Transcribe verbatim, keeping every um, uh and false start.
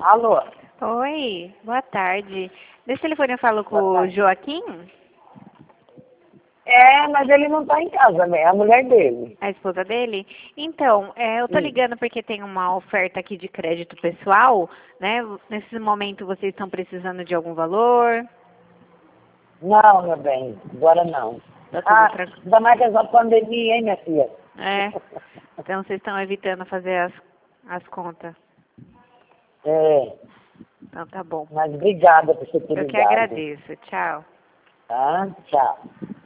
Alô? Oi, boa tarde. Nesse telefone eu falo com Boa o tarde. Joaquim, É, mas ele não tá em casa, né? É a mulher dele. a esposa dele. Então, é, eu tô Sim. ligando porque tem uma oferta aqui de crédito pessoal, né? Nesse momento vocês estão precisando de algum valor? Não, meu bem, agora não. Tá tudo Ah, tranquilo? ainda mais que essa pandemia, hein, minha filha? É, então vocês estão evitando fazer as, as contas. É, Então tá bom. mas obrigada por você ter Eu que ligado. agradeço. Tchau. Tá? Tchau.